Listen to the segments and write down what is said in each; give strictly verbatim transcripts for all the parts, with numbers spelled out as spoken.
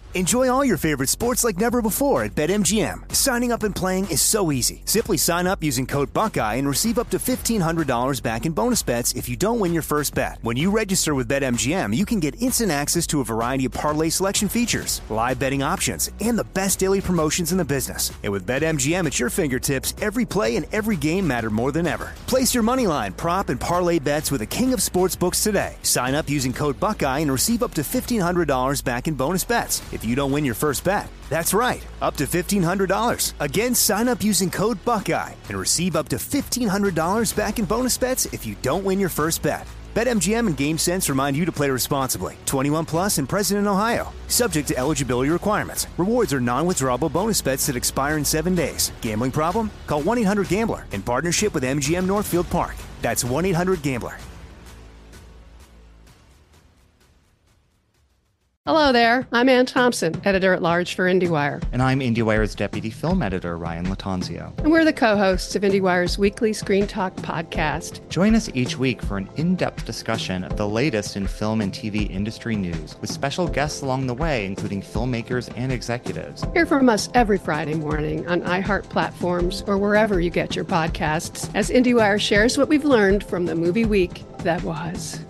Enjoy all your favorite sports like never before at BetMGM. Signing up and playing is so easy. Simply sign up using code Buckeye and receive up to fifteen hundred dollars back in bonus bets if you don't win your first bet. When you register with BetMGM, you can get instant access to a variety of parlay selection features, live betting options, and the best daily promotions in the business. And with BetMGM at your fingertips, every play and every game matter more than ever. Place your moneyline, prop, and parlay bets with the king of sportsbooks today. Sign up using code Buckeye and receive up to fifteen hundred dollars back in bonus bets if you don't win your first bet. That's right, up to fifteen hundred dollars. Again, sign up using code Buckeye and receive up to fifteen hundred dollars back in bonus bets if you don't win your first bet. BetMGM and GameSense remind you to play responsibly. twenty-one plus and present in Ohio. Subject to eligibility requirements. Rewards are non-withdrawable bonus bets that expire in seven days. Gambling problem? Call one eight hundred gambler in partnership with M G M Northfield Park. That's one eight hundred gambler. Hello there. I'm Ann Thompson, editor-at-large for IndieWire. And I'm IndieWire's deputy film editor, Ryan Latanzio. And we're the co-hosts of IndieWire's weekly Screen Talk podcast. Join us each week for an in-depth discussion of the latest in film and T V industry news, with special guests along the way, including filmmakers and executives. Hear from us every Friday morning on iHeart platforms or wherever you get your podcasts, as IndieWire shares what we've learned from the movie week that was.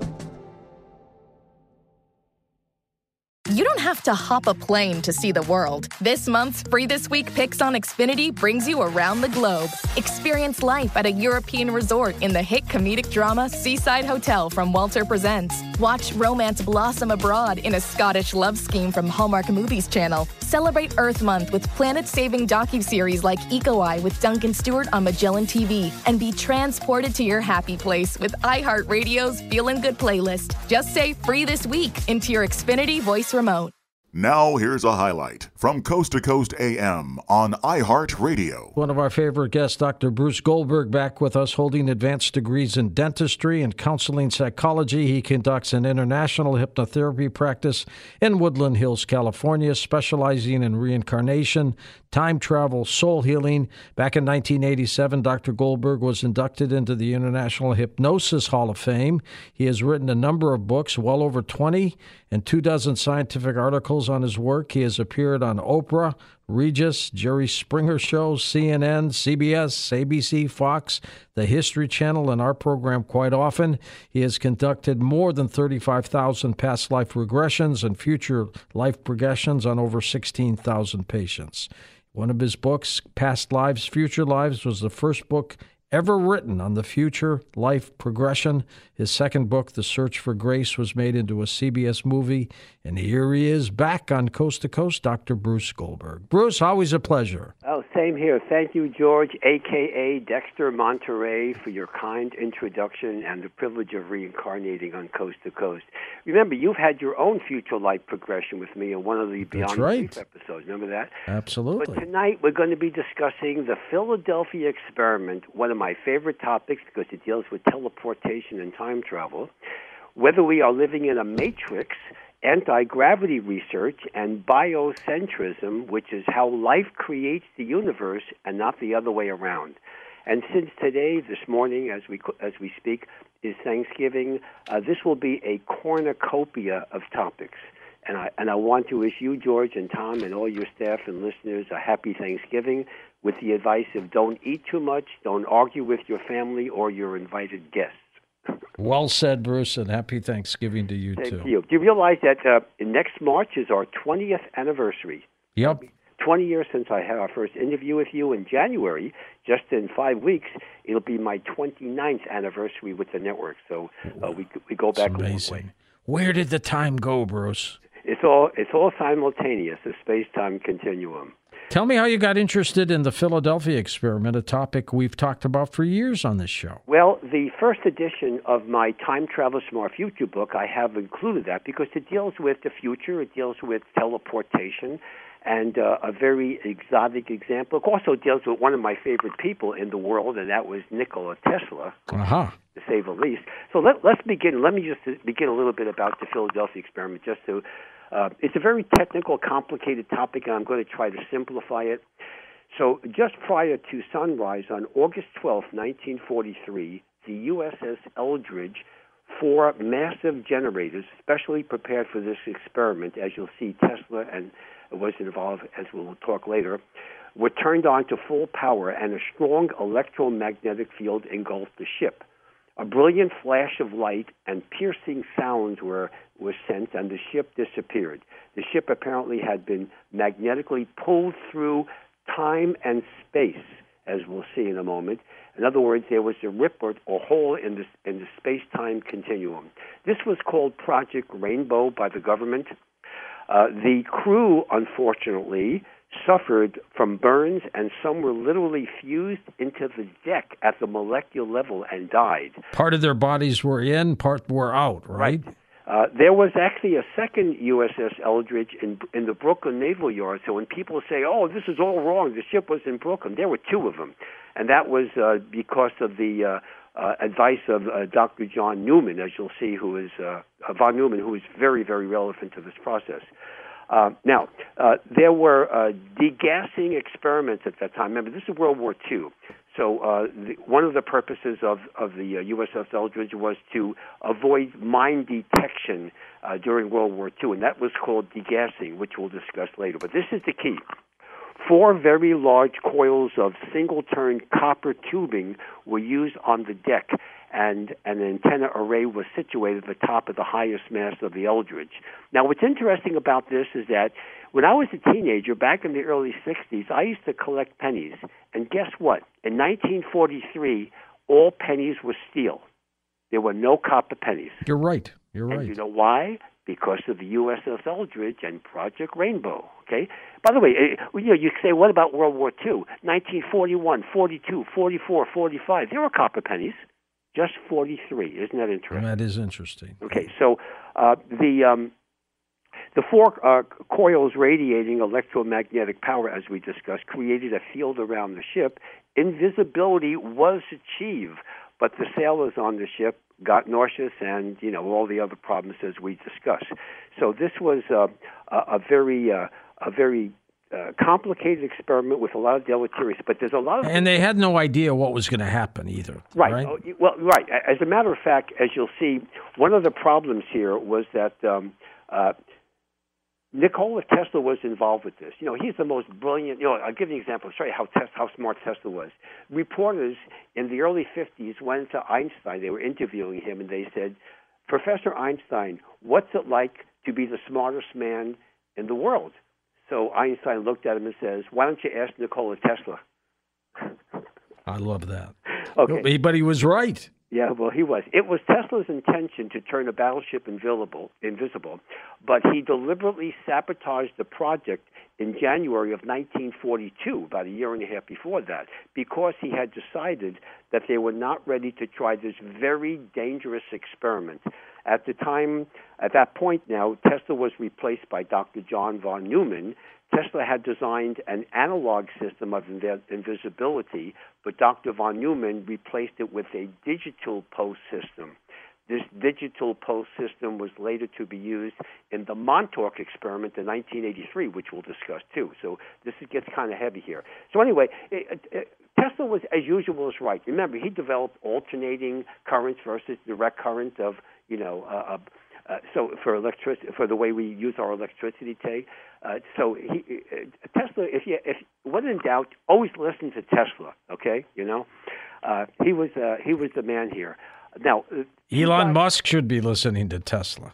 You don't have to hop a plane to see the world. This month's Free This Week Picks on Xfinity brings you around the globe. Experience life at a European resort in the hit comedic drama Seaside Hotel from Walter Presents. Watch romance blossom abroad in a Scottish love scheme from Hallmark Movies Channel. Celebrate Earth Month with planet-saving docuseries like Eco Eye with Duncan Stewart on Magellan T V. And be transported to your happy place with iHeartRadio's Feelin' Good playlist. Just say Free This Week into your Xfinity voice remote. Now here's a highlight from Coast to Coast A M on iHeartRadio. One of our favorite guests, Doctor Bruce Goldberg, back with us, holding advanced degrees in dentistry and counseling psychology. He conducts an international hypnotherapy practice in Woodland Hills, California, specializing in reincarnation, time travel, soul healing. Back in nineteen eighty-seven, Doctor Goldberg was inducted into the International Hypnosis Hall of Fame. He has written a number of books, well over twenty, and two dozen scientific articles on his work. He has appeared on Oprah, Regis, Jerry Springer Show, C N N, C B S, A B C, Fox, the History Channel, and our program quite often. He has conducted more than thirty-five thousand past life regressions and future life progressions on over sixteen thousand patients. One of his books, Past Lives, Future Lives, was the first book ever written on the future life progression. His second book, The Search for Grace, was made into a C B S movie. And here he is back on Coast to Coast, Doctor Bruce Goldberg. Bruce, always a pleasure. Oh, same here. Thank you, George, a k a. Dexter Monterey, for your kind introduction and the privilege of reincarnating on Coast to Coast. Remember, you've had your own future life progression with me in one of the Beyond right. Belief episodes. Remember that? Absolutely. But tonight we're going to be discussing the Philadelphia experiment, one of my favorite topics because it deals with teleportation and time travel, whether we are living in a matrix, anti-gravity research, and biocentrism, which is how life creates the universe and not the other way around. And since today, this morning, as we as we speak, is Thanksgiving, uh, this will be a cornucopia of topics. And I and I want to wish you, George, and Tom, and all your staff and listeners a happy Thanksgiving, with the advice of don't eat too much, don't argue with your family or your invited guests. Well said, Bruce, and happy Thanksgiving to you, Thank too. Thank you. Do you realize that uh, next March is our twentieth anniversary? Yep. twenty years since I had our first interview with you in January. Just in five weeks, it'll be my twenty-ninth anniversary with the network. So uh, we we go back It's a long amazing. way. Where did the time go, Bruce? It's all it's all simultaneous, the space-time continuum. Tell me how you got interested in the Philadelphia experiment, a topic we've talked about for years on this show. Well, the first edition of my Time Travelers from Our Future book, I have included that because it deals with the future, it deals with teleportation, and uh, a very exotic example. It also deals with one of my favorite people in the world, and that was Nikola Tesla, Uh-huh. to say the least. So let, let's begin. Let me just begin a little bit about the Philadelphia experiment, just to Uh, it's a very technical, complicated topic, and I'm going to try to simplify it. So just prior to sunrise on August twelfth, nineteen forty-three, the U S S Eldridge four massive generators, specially prepared for this experiment, as you'll see Tesla and was involved, as we'll talk later, were turned on to full power, and a strong electromagnetic field engulfed the ship. A brilliant flash of light and piercing sounds were, were sent, and the ship disappeared. The ship apparently had been magnetically pulled through time and space, as we'll see in a moment. In other words, there was a rip or, or hole in the, in the space-time continuum. This was called Project Rainbow by the government. Uh, the crew, unfortunately, suffered from burns, and some were literally fused into the deck at the molecular level and died. Part of their bodies were in, part were out, right? Right. Uh, there was actually a second U S S Eldridge in in the Brooklyn Naval Yard. So when people say, "Oh, this is all wrong," the ship was in Brooklyn. There were two of them, and that was uh, because of the uh, uh, advice of uh, Doctor John Newman, as you'll see, who is uh, von Neumann, who is very, very relevant to this process. Uh, now, uh, there were uh, degassing experiments at that time. Remember, this is World War Two. So uh, the, one of the purposes of, of the uh, U S S Eldridge was to avoid mine detection uh, during World War Two, and that was called degassing, which we'll discuss later. But this is the key. Four very large coils of single-turn copper tubing were used on the deck, and an antenna array was situated at the top of the highest mast of the Eldridge. Now, what's interesting about this is that when I was a teenager, back in the early sixties, I used to collect pennies. And guess what? In nineteen forty-three, all pennies were steel. There were no copper pennies. You're right. You're and right. You know why? Because of the U S S Eldridge and Project Rainbow. Okay. By the way, you know, you say, what about World War Two? nineteen forty-one, forty-two, forty-four, forty-five. There were copper pennies. Just forty-three. Isn't that interesting? That is interesting. Okay. So uh, the um, the four uh, coils radiating electromagnetic power, as we discussed, created a field around the ship. Invisibility was achieved, but the sailors on the ship got nauseous and, you know, all the other problems as we discussed. So this was uh, a, a very, uh, a very uh, complicated experiment with a lot of deleterious. But there's a lot of and they had no idea what was going to happen either. Right. Right. Oh, well, right. As a matter of fact, as you'll see, one of the problems here was that um, uh, Nikola Tesla was involved with this. You know, he's the most brilliant. You know, I'll give you an example. I'll show you how tes- how smart Tesla was. Reporters in the early fifties went to Einstein. They were interviewing him, and they said, "Professor Einstein, what's it like to be the smartest man in the world?" So Einstein looked at him and says, "Why don't you ask Nikola Tesla?" I love that. Okay. But he was right. Yeah, well, he was. It was Tesla's intention to turn a battleship invisible, invisible, but he deliberately sabotaged the project in January of nineteen forty-two, about a year and a half before that, because he had decided that they were not ready to try this very dangerous experiment. At the time, at that point now, Tesla was replaced by Doctor John von Neumann. Tesla had designed an analog system of inv- invisibility, but Doctor von Neumann replaced it with a digital post system. This digital post system was later to be used in the Montauk experiment in nineteen eighty-three, which we'll discuss too. So this gets kind of heavy here. So anyway, it, it, Tesla was, as usual, was right. Remember, he developed alternating currents versus direct current of, you know, uh, uh, so for electric for the way we use our electricity today. Uh, so he, uh, Tesla, if you if when in doubt, always listen to Tesla. Okay, you know, uh, he was uh, he was the man here. Now, uh, Elon guys, Musk should be listening to Tesla.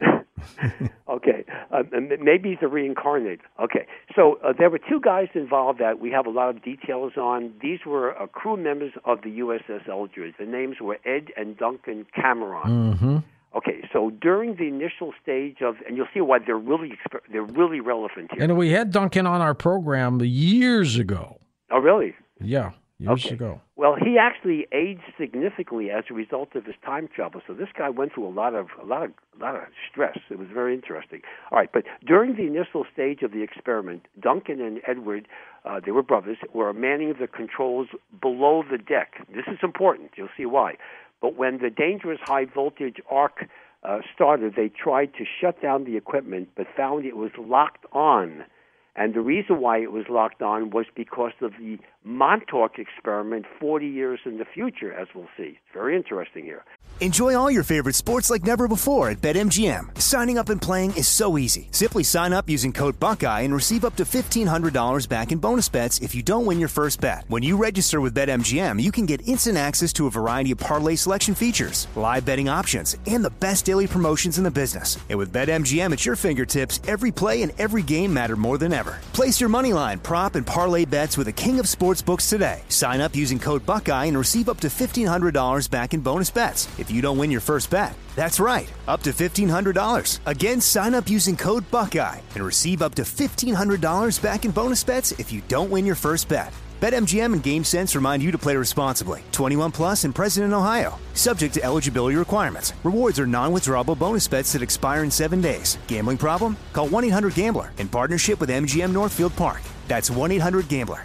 Okay, uh, maybe he's a reincarnate. Okay, so uh, there were two guys involved that we have a lot of details on. These were uh, crew members of the U S S Eldridge. The names were Ed and Duncan Cameron. Mm-hmm. Okay, so during the initial stage of, and you'll see why they're really they're really relevant here. And we had Duncan on our program years ago. Oh, really? Yeah, years Okay. ago. Well, he actually aged significantly as a result of his time travel. So this guy went through a lot of a lot of a lot of stress. It was very interesting. All right, but during the initial stage of the experiment, Duncan and Edward, uh, they were brothers, were manning the controls below the deck. This is important. You'll see why. But when the dangerous high voltage arc uh, started, they tried to shut down the equipment, but found it was locked on. And the reason why it was locked on was because of the Montauk experiment forty years in the future, as we'll see. It's very interesting here. Enjoy all your favorite sports like never before at BetMGM. Signing up and playing is so easy. Simply sign up using code Buckeye and receive up to fifteen hundred dollars back in bonus bets if you don't win your first bet. When you register with BetMGM, you can get instant access to a variety of parlay selection features, live betting options, and the best daily promotions in the business. And with BetMGM at your fingertips, every play and every game matter more than ever. Place your moneyline, prop, and parlay bets with the king of sportsbooks today. Sign up using code Buckeye and receive up to fifteen hundred dollars back in bonus bets if you don't win your first bet. That's right, up to fifteen hundred dollars. Again, sign up using code Buckeye and receive up to fifteen hundred dollars back in bonus bets if you don't win your first bet. BetMGM and GameSense remind you to play responsibly. twenty-one plus and present in Ohio. Subject to eligibility requirements. Rewards are non-withdrawable bonus bets that expire in seven days. Gambling problem? Call one eight hundred gambler in partnership with M G M Northfield Park. That's one eight hundred gambler.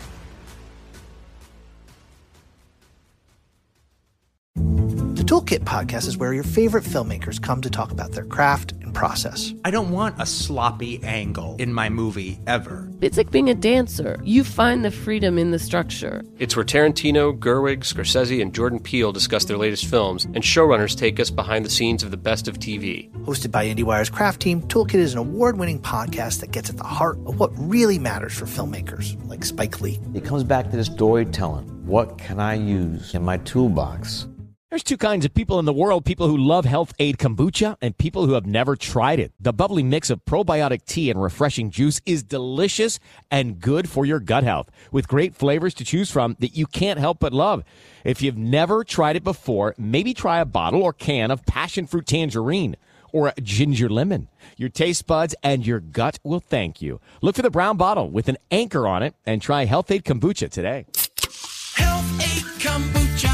The Toolkit Podcast is where your favorite filmmakers come to talk about their craft and process. I don't want a sloppy angle in my movie, ever. It's like being a dancer. You find the freedom in the structure. It's where Tarantino, Gerwig, Scorsese, and Jordan Peele discuss their latest films, and showrunners take us behind the scenes of the best of T V. Hosted by IndieWire's craft team, Toolkit is an award-winning podcast that gets at the heart of what really matters for filmmakers, like Spike Lee. It comes back to this storytelling. What can I use in my toolbox? There's two kinds of people in the world, people who love Health Aid Kombucha and people who have never tried it. The bubbly mix of probiotic tea and refreshing juice is delicious and good for your gut health, with great flavors to choose from that you can't help but love. If you've never tried it before, maybe try a bottle or can of passion fruit tangerine or a ginger lemon. Your taste buds and your gut will thank you. Look for the brown bottle with an anchor on it and try Health Aid Kombucha today. Health Aid Kombucha.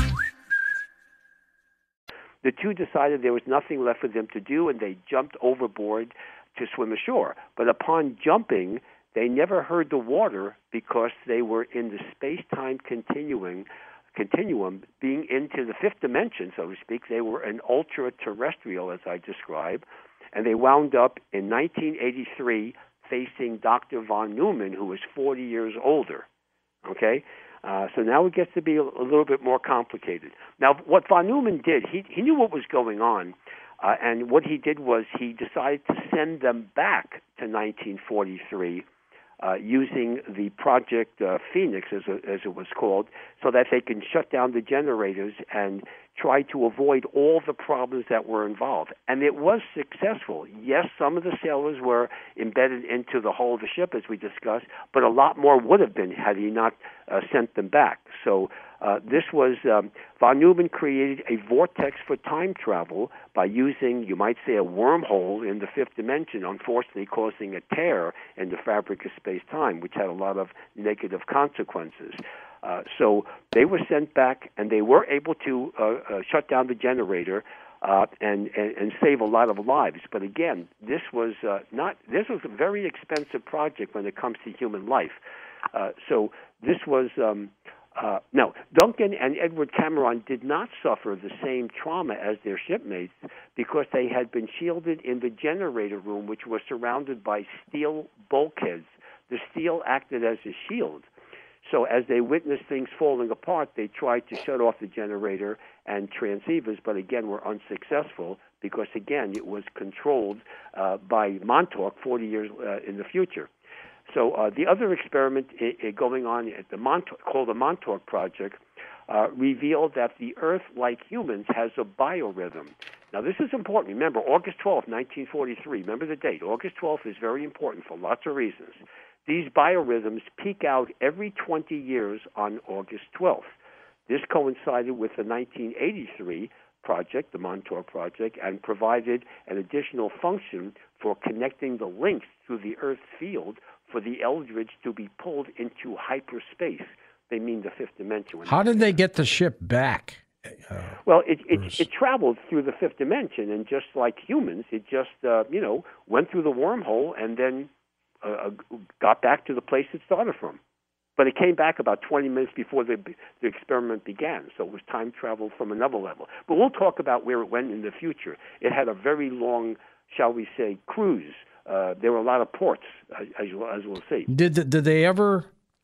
The two decided there was nothing left for them to do, and they jumped overboard to swim ashore. But upon jumping, they never heard the water because they were in the space-time continuing, continuum, being into the fifth dimension, so to speak. They were an ultra-terrestrial, as I described, and they wound up in nineteen eighty-three facing Doctor von Neumann, who was forty years older. Okay? Uh, so now it gets to be a, a little bit more complicated. Now, what von Neumann did, he, he knew what was going on, uh, and what he did was he decided to send them back to nineteen forty-three uh, using the Project uh, Phoenix, as, a, as it was called, so that they can shut down the generators and try to avoid all the problems that were involved. And it was successful. Yes, some of the sailors were embedded into the hull of the ship, as we discussed, but a lot more would have been had he not uh, sent them back. So uh, this was, um, von Neumann created a vortex for time travel by using, you might say, a wormhole in the fifth dimension, unfortunately causing a tear in the fabric of space-time, which had a lot of negative consequences. Uh, so they were sent back, and they were able to uh, uh, shut down the generator uh, and, and and save a lot of lives. But again, this was uh, not this was a very expensive project when it comes to human life. Uh, so this was um, uh, now Duncan and Edward Cameron did not suffer the same trauma as their shipmates because they had been shielded in the generator room, which was surrounded by steel bulkheads. The steel acted as a shield. So as they witnessed things falling apart, they tried to shut off the generator and transceivers, but again were unsuccessful because, again, it was controlled uh, by Montauk forty years uh, in the future. So uh, the other experiment I- I going on at the Montauk, called the Montauk Project, uh, revealed that the Earth, like humans, has a biorhythm. Now, this is important. Remember, August twelfth, nineteen forty-three. Remember the date. August twelfth is very important for lots of reasons. These biorhythms peak out every twenty years on August twelfth. This coincided with the nineteen eighty-three project, the Montauk Project, and provided an additional function for connecting the links through the Earth's field for the Eldridge to be pulled into hyperspace. They mean the fifth dimension. How did they get the ship back? Uh, well, it, it it traveled through the fifth dimension, and just like humans, it just, uh, you know, went through the wormhole and then Uh, got back to the place it started from. But it came back about twenty minutes before the, the experiment began, so it was time travel from another level. But we'll talk about where it went in the future. It had a very long, shall we say, cruise. Uh, there were a lot of ports, as, as we'll see. Did, did they ever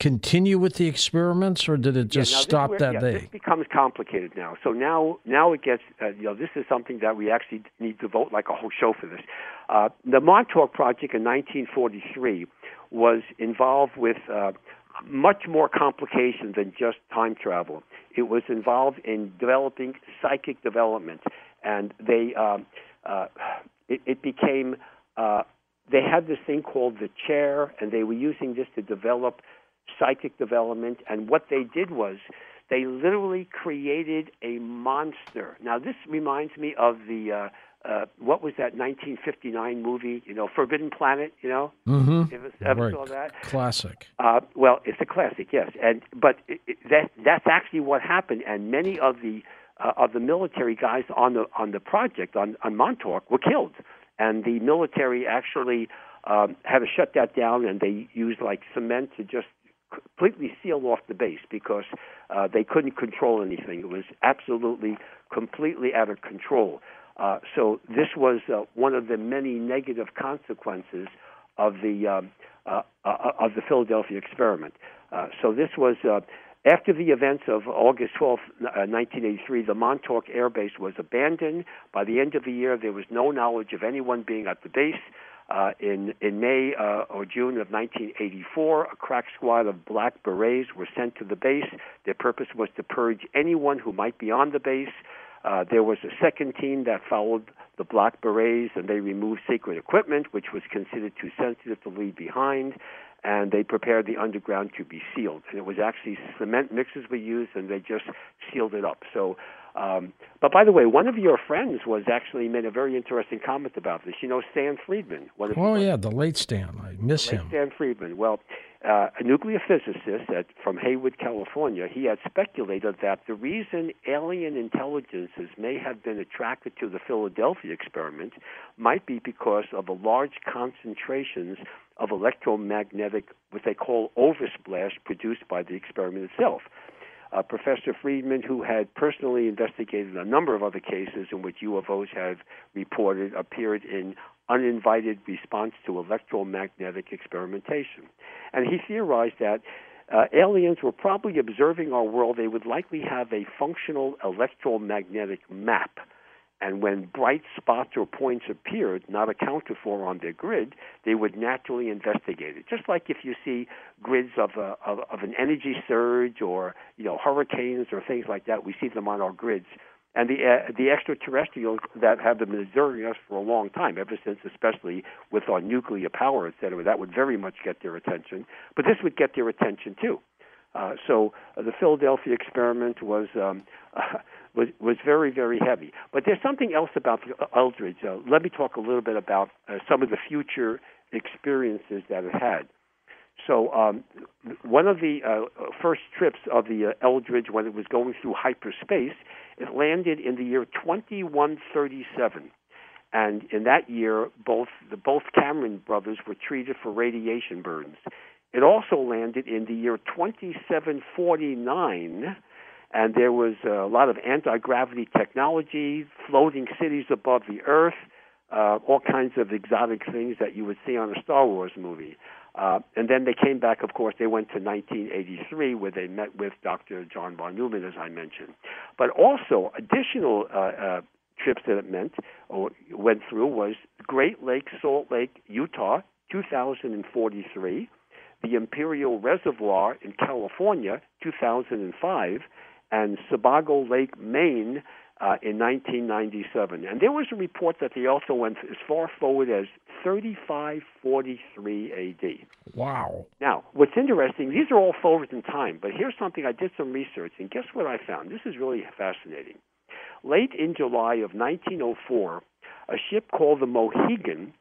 continue with the experiments, or did it just yeah, stop where, that yeah, day? This becomes complicated now. So now, now it gets, uh, you know, this is something that we actually need to vote like a whole show for this. Uh, the Montauk Project in nineteen forty-three was involved with uh, much more complications than just time travel. It was involved in developing psychic development, and they um, uh, it, it became uh, they had this thing called the chair, and they were using this to develop psychic development. And what they did was they literally created a monster. Now, this reminds me of the uh, uh, what was that nineteen fifty-nine movie? You know, Forbidden Planet. You know, mm-hmm. ever, ever right. saw that? Classic. Uh, well, it's a classic, yes. And but it, it, that that's actually what happened. And many of the uh, of the military guys on the on the project on, on Montauk were killed. And the military actually um, had to shut that down, and they used like cement to just completely seal off the base because uh, they couldn't control anything. It was absolutely, completely out of control. Uh, so this was uh, one of the many negative consequences of the um, uh, uh, of the Philadelphia experiment. Uh, so this was uh, after the events of August twelfth, nineteen eighty-three. The Montauk Air Base was abandoned. By the end of the year, there was no knowledge of anyone being at the base. Uh, in in May uh, or June of nineteen eighty-four, a crack squad of black berets were sent to the base. Their purpose was to purge anyone who might be on the base. Uh, there was a second team that followed the black berets, and they removed sacred equipment, which was considered too sensitive to leave behind, and they prepared the underground to be sealed. And it was actually cement mixers were used, and they just sealed it up. So, um, but by the way, one of your friends was actually made a very interesting comment about this. You know, Stan Friedman. One of oh, yeah, the late Stan. I miss late him. Stan Friedman. Well, uh, a nuclear physicist at, from Hayward, California, he had speculated that the reason alien intelligences may have been attracted to the Philadelphia experiment might be because of the large concentrations of electromagnetic, what they call oversplash, produced by the experiment itself. Uh, Professor Friedman, who had personally investigated a number of other cases in which U F Os have reported, appeared in uninvited response to electromagnetic experimentation. And he theorized that uh, aliens were probably observing our world. They would likely have a functional electromagnetic map. And when bright spots or points appeared, not accounted for on their grid, they would naturally investigate it. Just like if you see grids of, a, of, of an energy surge or, you know, hurricanes or things like that, we see them on our grids. And the uh, the extraterrestrials that have been observing us for a long time, ever since, especially with our nuclear power, et cetera, that would very much get their attention. But this would get their attention, too. Uh, so uh, the Philadelphia experiment was... Um, uh, Was, was very, very heavy. But there's something else about the Eldridge. Uh, let me talk a little bit about uh, some of the future experiences that it had. So um, one of the uh, first trips of the uh, Eldridge, when it was going through hyperspace, it landed in the year twenty-one thirty-seven. And in that year, both the both Cameron brothers were treated for radiation burns. It also landed in the year twenty-seven forty-nine, and there was a lot of anti-gravity technology, floating cities above the Earth, uh, all kinds of exotic things that you would see on a Star Wars movie. Uh, and then they came back, of course, they went to nineteen eighty-three, where they met with Doctor John von Neumann, as I mentioned. But also, additional uh, uh, trips that it meant or went through was Great Lake, Salt Lake, Utah, two thousand forty-three, the Imperial Reservoir in California, two thousand five, and Sebago Lake, Maine, uh, in nineteen ninety-seven. And there was a report that they also went as far forward as thirty-five forty-three A D. Wow. Now, what's interesting, these are all forward in time, but here's something. I did some research, and guess what I found? This is really fascinating. Late in July of nineteen oh four, a ship called the Mohegan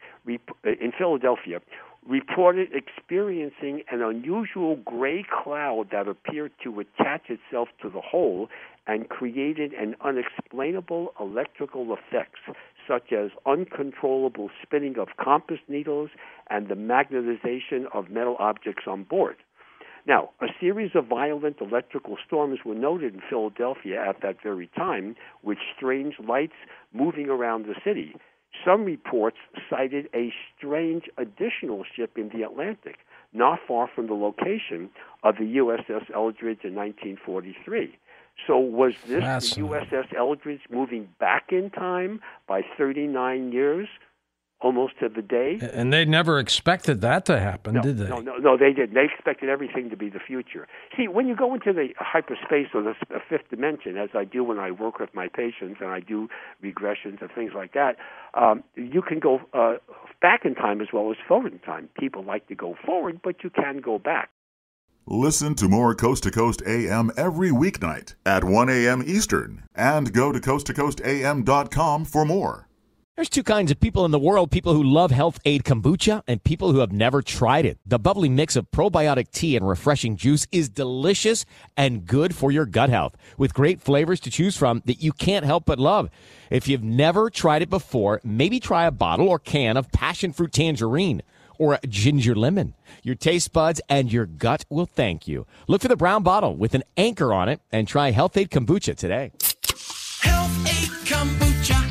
in Philadelphia reported experiencing an unusual gray cloud that appeared to attach itself to the hull and created an unexplainable electrical effects, such as uncontrollable spinning of compass needles and the magnetization of metal objects on board. Now, a series of violent electrical storms were noted in Philadelphia at that very time, with strange lights moving around the city. Some reports cited a strange additional ship in the Atlantic. not far from the location of the U S S Eldridge in nineteen forty-three. So was this the U S S Eldridge moving back in time by thirty-nine years, almost to the day? And they never expected that to happen, no, did they? No, no, no, they didn't. They expected everything to be the future. See, when you go into the hyperspace or the fifth dimension, as I do when I work with my patients and I do regressions and things like that, um, you can go uh, back in time as well as forward in time. People like to go forward, but you can go back. Listen to more Coast to Coast A M every weeknight at one a.m. Eastern, and go to coast to coast a m dot com for more. There's two kinds of people in the world, people who love Health Aid Kombucha and people who have never tried it. The bubbly mix of probiotic tea and refreshing juice is delicious and good for your gut health, with great flavors to choose from that you can't help but love. If you've never tried it before, maybe try a bottle or can of passion fruit tangerine or a ginger lemon. Your taste buds and your gut will thank you. Look for the brown bottle with an anchor on it and try Health Aid Kombucha today. Health Aid Kombucha.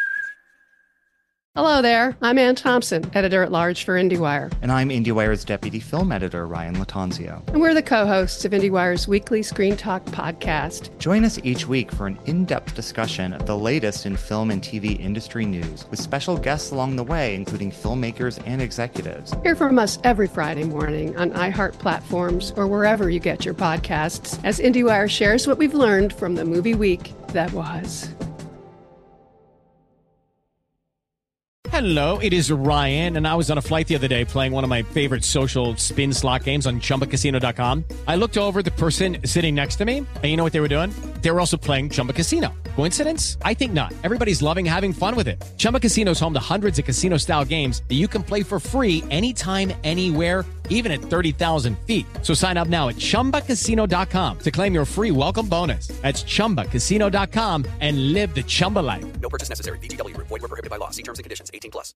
Hello there. I'm Ann Thompson, editor-at-large for IndieWire. And I'm IndieWire's deputy film editor, Ryan Latanzio. And we're the co-hosts of IndieWire's weekly Screen Talk podcast. Join us each week for an in-depth discussion of the latest in film and T V industry news, with special guests along the way, including filmmakers and executives. Hear from us every Friday morning on iHeart platforms or wherever you get your podcasts, as IndieWire shares what we've learned from the movie week that was. Hello, it is Ryan, and I was on a flight the other day playing one of my favorite social spin slot games on chumba casino dot com. I looked over at the person sitting next to me, and you know what they were doing? They were also playing Chumba Casino. Coincidence? I think not. Everybody's loving having fun with it. Chumba Casino is home to hundreds of casino-style games that you can play for free anytime, anywhere, even at thirty thousand feet. So sign up now at chumba casino dot com to claim your free welcome bonus. That's chumba casino dot com and live the Chumba life. No purchase necessary. V G W. Void where prohibited by law. See terms and conditions. eighteen plus.